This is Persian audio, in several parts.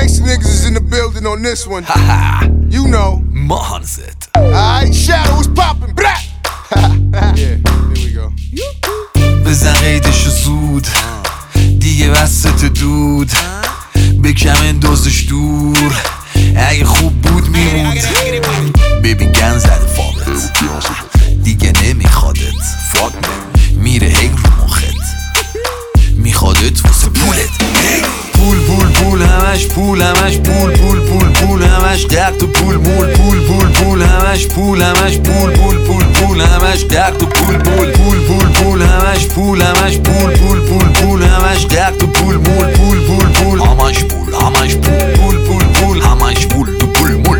gangsta niggas is in the building on this one. Haha. You know. Mahanzet. Alright, Shadow was popping. Yeah, here we go. بزن قیدشو زود دیگه وسط دود بکم اندازش دور اگه خوب بود میموند ببین گن زده فاقت دیگه نمیخوادت میره هی رو مخت میخوادت واسه پولت پول پول پول همش پول همش پول پول پول پول همش قرق تو پول مول پول پول پول همش پول همش پول پول پول پول همش قرق تو پول مول پول پول پول همش پول همش پول پول پول پول همش قرق تو پول مول پول پول پول همش پول همش پول پول پول پول همش پول تو پول مول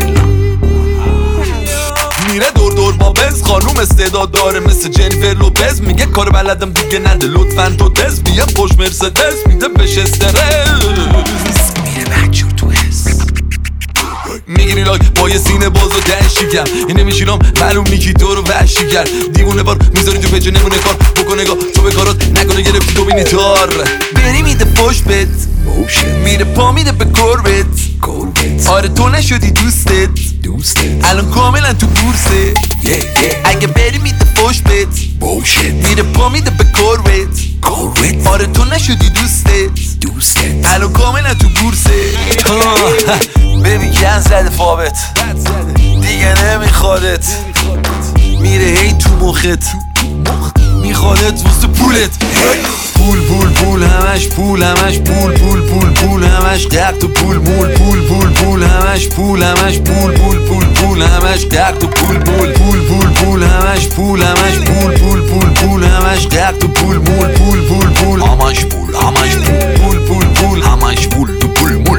میره دور دور با بز خانوم استعداد داره مثل جنیفر لوپز میگه کار بلدم دیگه نده لطفاً تو دز بیام خوش مرسدس میده بهش استرس میره بکجور تو حس میگیری لاک با یه سینه باز و دنشیگم اینه میشینم معلوم نیکی تو رو وحشی کرد دیوونه بار میذاری تو پیچه نمونه کار بکن نگاه تو به کارات نکنه گرفتی تو بینی تار بری میده پشت بت میره پا میده به کربت آره تو نشدی دوستت الان کاملا تو بورسه اگه بری میده پشت بت میره پا میده به کربت آره تو نشدی دوستت الان کاملا تو بورسه ببین گن زده فابت دیگه نمیخوادت میره هی تو مخت میخوادت واسه پولت پول پول پول همش پول همش پول پول پول پول همش قرق تو پول مول پول پول پول همش پول همش پول پول پول پول همش قرق تو پول مول پول پول پول همش پول همش پول پول پول پول همش قرق تو پول مول پول پول پول همش پول همش پول پول پول همش پول تو پول مول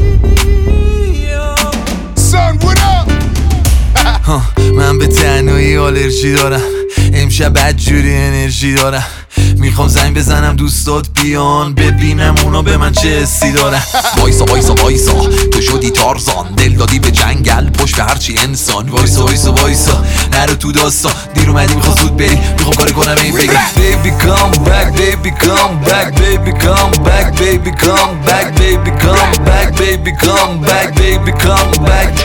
Son, what up? من به تنهایی آلرژی دارم امشب بدجوری انرژی دارم میخوام زنگ بزنم دوستات بیان ببینم اونا به من چه حسی دارن وایسا وایسا وایسا تو شدی تارزان دل دادی به جنگل پشت به هرچی انسان وایسا وایسا وایسا نرو تو داستان دیر اومدی میخوام زود بری میخوام کاری کنم این بگی baby come back baby come back baby come back baby come back baby come back baby come back baby come back